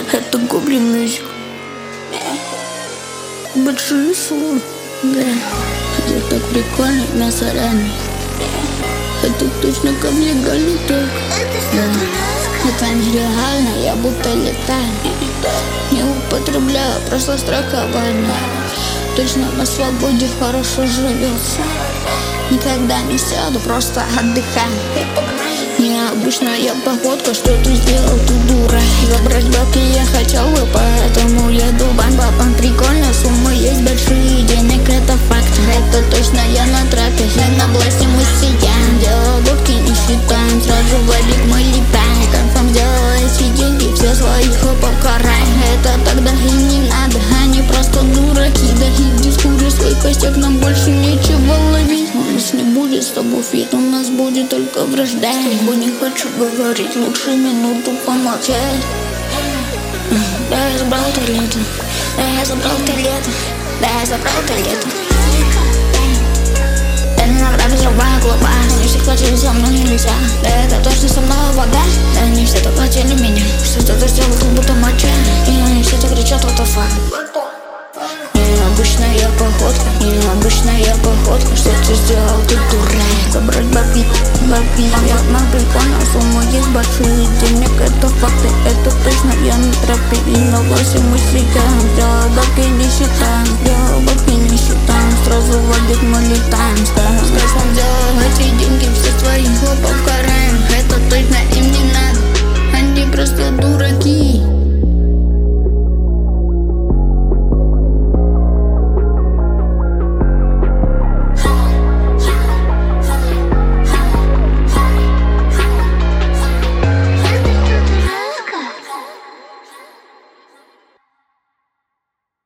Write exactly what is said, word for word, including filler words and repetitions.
Это Гоблин Мьюзик. Большие суммы, да. Это так прикольно, мясо реально. Это точно ко мне легальный трек. Да. Это нелегально, я будто летаю. Не употребляю, просто страхование. Точно на свободе хорошо живется. Никогда не сяду, просто отдыхаю. Необычная походка, что ты сделал, ты дура. Забрать бабки я хотел бы, поэтому еду бан-бапан. Прикольно, суммы есть большие, денег это факт. Это точно я на трапе, я на власти мы сияем. Дело будки не считаем, сразу в обиг мы летаем. Конфом сделал эти деньги, все своих покараем. Это тогда и не надо, они просто дураки. Да иди скури свой костяк, нам больше нечего ловить. У нас не будет с тобой фит, у нас будет только вражда. Не хочу говорить, лучше минуту помолчать. Да, я забрал туалет. Да, я забрал туалет. Да, я забрал туалет. Я не награда, взрываю клуба. Не все хотели со мной нельзя. Да, это точно со мной вода. Да, не все так хотели меня. Что-то сделал, как будто моча. И они все так кричат, what the fuck. Необычная походка, необычная походка. Что ты сделал, ты дурак. Забрать бабки, бабки. Я на прикольно, сумма есть большие, денег это факты. Это точно я на тропе и на власти мы сияем.